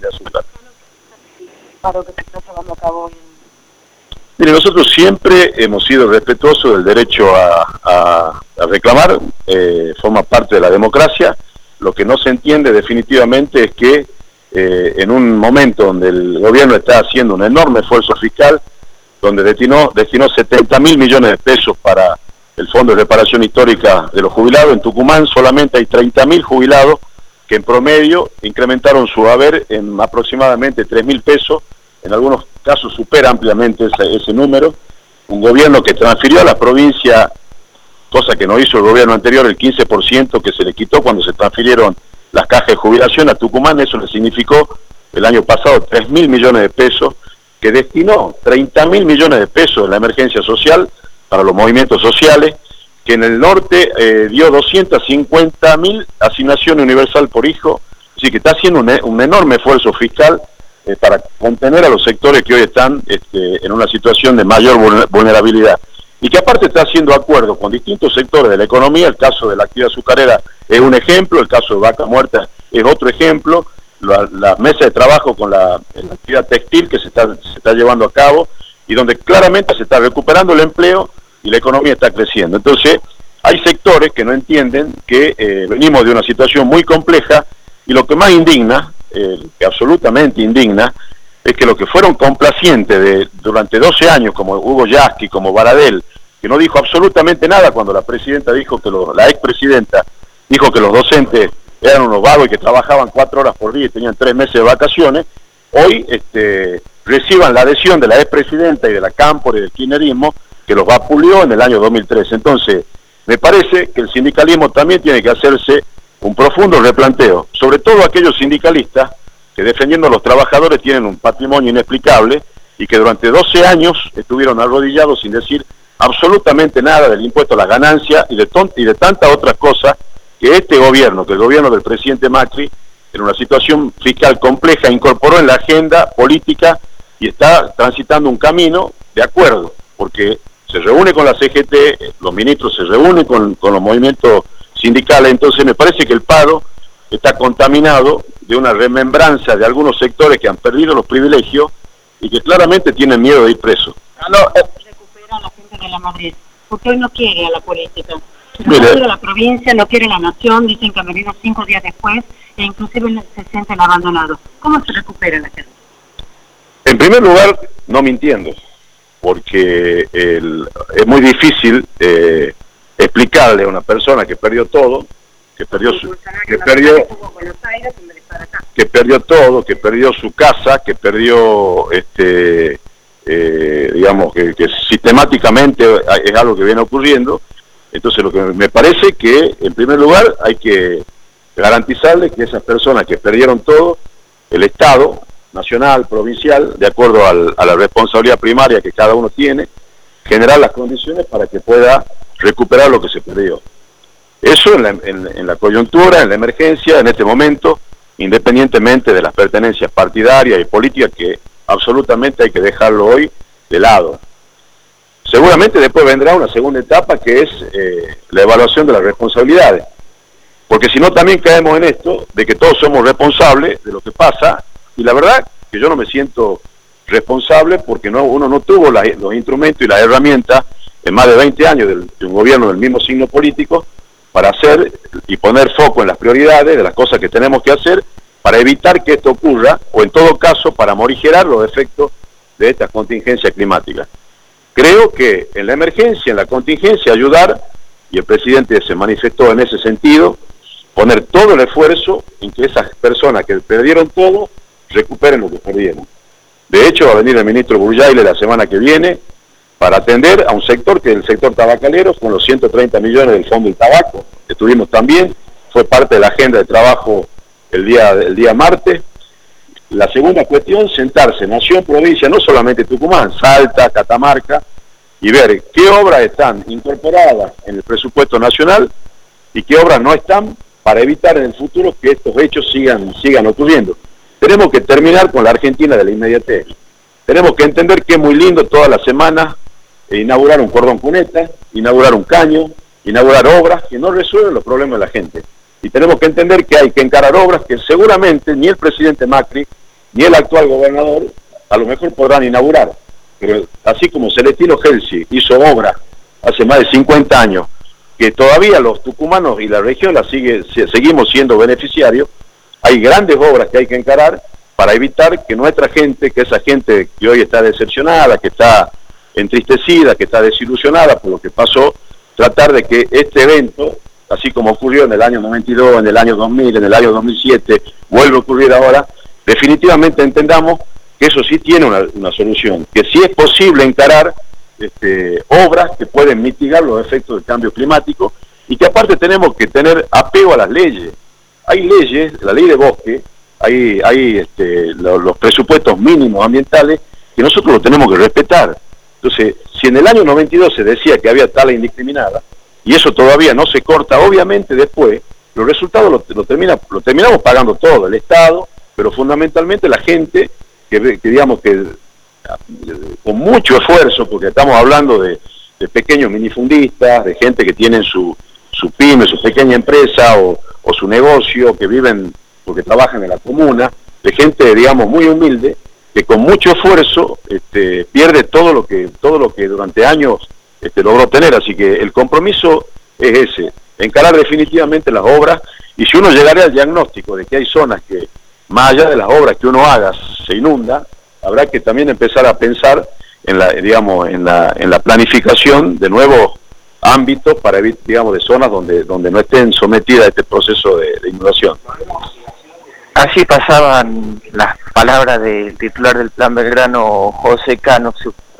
de azúcar. Paro que se está llevando a cabo. Mire, nosotros siempre hemos sido respetuosos del derecho a reclamar, forma parte de la democracia. Lo que no se entiende definitivamente es que en un momento donde el gobierno está haciendo un enorme esfuerzo fiscal, donde destinó 70.000 millones de pesos para el Fondo de Reparación Histórica de los Jubilados, en Tucumán solamente hay 30.000 jubilados que en promedio incrementaron su haber en aproximadamente 3.000 pesos, en algunos casos supera ampliamente ese número. Un gobierno que transfirió a la provincia, cosa que no hizo el gobierno anterior, el 15% que se le quitó cuando se transfirieron las cajas de jubilación a Tucumán, eso le significó el año pasado 3.000 millones de pesos, que destinó 30.000 millones de pesos en la emergencia social para los movimientos sociales, que en el norte dio 250.000 asignaciones universal por hijo, así que está haciendo un enorme esfuerzo fiscal para contener a los sectores que hoy están en una situación de mayor vulnerabilidad, y que aparte está haciendo acuerdos con distintos sectores de la economía. El caso de la actividad azucarera es un ejemplo, el caso de Vaca Muerta es otro ejemplo, la mesa de trabajo con la actividad textil que se está llevando a cabo, y donde claramente se está recuperando el empleo y la economía está creciendo. Entonces, hay sectores que no entienden que venimos de una situación muy compleja, y lo que más indigna, que absolutamente indigna, es que los que fueron complacientes durante 12 años, como Hugo Yasky, como Baradel, que no dijo absolutamente nada cuando la presidenta dijo que la expresidenta dijo que los docentes eran unos vagos y que trabajaban 4 horas por día y tenían 3 meses de vacaciones, hoy reciban la adhesión de la expresidenta y de la Cámpora y del kirchnerismo, que los vapuleó en el año 2013. Entonces, me parece que el sindicalismo también tiene que hacerse un profundo replanteo, sobre todo aquellos sindicalistas que defendiendo a los trabajadores tienen un patrimonio inexplicable y que durante 12 años estuvieron arrodillados sin decir absolutamente nada del impuesto a las ganancias y de tantas otras cosas que este gobierno, que el gobierno del presidente Macri, en una situación fiscal compleja, incorporó en la agenda política y está transitando un camino de acuerdo, porque se reúne con la CGT, los ministros se reúnen con los movimientos sindicales. Entonces me parece que el paro está contaminado de una remembranza de algunos sectores que han perdido los privilegios y que claramente tienen miedo de ir presos. Recupera a la gente de la Madrid, porque hoy no quiere a la política. No quiere a la provincia, no quiere a la nación, dicen que han venido 5 días después e inclusive se sienten abandonados. ¿Cómo se recupera la gente? En primer lugar, no mintiendo, porque es muy difícil explicarle a una persona que perdió todo, que perdió todo, que perdió su casa, que perdió digamos que sistemáticamente es algo que viene ocurriendo. Entonces lo que me parece que en primer lugar hay que garantizarle que esas personas que perdieron todo, el Estado nacional, provincial, de acuerdo a la responsabilidad primaria que cada uno tiene, generar las condiciones para que pueda recuperar lo que se perdió. Eso en la coyuntura, en la emergencia, en este momento, independientemente de las pertenencias partidarias y políticas, que absolutamente hay que dejarlo hoy de lado. Seguramente después vendrá una segunda etapa, que es la evaluación de las responsabilidades, porque si no también caemos en esto de que todos somos responsables de lo que pasa, y la verdad que yo no me siento responsable porque uno no tuvo los instrumentos y las herramientas en más de 20 años de un gobierno del mismo signo político para hacer y poner foco en las prioridades de las cosas que tenemos que hacer para evitar que esto ocurra, o en todo caso para morigerar los efectos de estas contingencias climáticas. Creo que en la emergencia, en la contingencia, ayudar, y el presidente se manifestó en ese sentido, poner todo el esfuerzo en que esas personas que perdieron todo recuperen lo que perdieron. De hecho, va a venir el ministro Burjaile la semana que viene para atender a un sector que es el sector tabacalero, con los 130 millones del Fondo del Tabaco, que tuvimos también, fue parte de la agenda de trabajo el día martes. La segunda cuestión, sentarse nación, provincia, no solamente Tucumán, Salta, Catamarca, y ver qué obras están incorporadas en el presupuesto nacional y qué obras no están, para evitar en el futuro que estos hechos sigan ocurriendo. Tenemos que terminar con la Argentina de la inmediatez. Tenemos que entender que es muy lindo todas las semanas inaugurar un cordón cuneta, inaugurar un caño, inaugurar obras que no resuelven los problemas de la gente. Y tenemos que entender que hay que encarar obras que seguramente ni el presidente Macri ni el actual gobernador a lo mejor podrán inaugurar, pero así como Celestino Gelsi hizo obra hace más de 50 años, que todavía los tucumanos y la región seguimos siendo beneficiarios, hay grandes obras que hay que encarar para evitar que nuestra gente, que esa gente que hoy está decepcionada, que está entristecida, que está desilusionada por lo que pasó, tratar de que este evento, así como ocurrió en el año 92, en el año 2000, en el año 2007, vuelve a ocurrir ahora, definitivamente entendamos que eso sí tiene una solución, que sí es posible encarar obras que pueden mitigar los efectos del cambio climático y que aparte tenemos que tener apego a las leyes. Hay leyes, la ley de bosque, hay los presupuestos mínimos ambientales que nosotros los tenemos que respetar. Entonces, si en el año 92 se decía que había tala indiscriminada, y eso todavía no se corta, obviamente después, los resultados lo terminamos pagando todo, el Estado, pero fundamentalmente la gente, que digamos que con mucho esfuerzo, porque estamos hablando de pequeños minifundistas, de gente que tienen su pyme, su pequeña empresa o su negocio, que viven porque trabajan en la comuna, de gente, digamos, muy humilde, que con mucho esfuerzo pierde todo lo que durante años logró tener. Así que el compromiso es ese, encarar definitivamente las obras, y si uno llegara al diagnóstico de que hay zonas que, más allá de las obras que uno haga, se inunda, habrá que también empezar a pensar en la planificación de nuevos ámbitos para evitar, digamos, de zonas donde no estén sometidas a este proceso de inundación. Así pasaban las palabras del titular del Plan Belgrano, José Cano.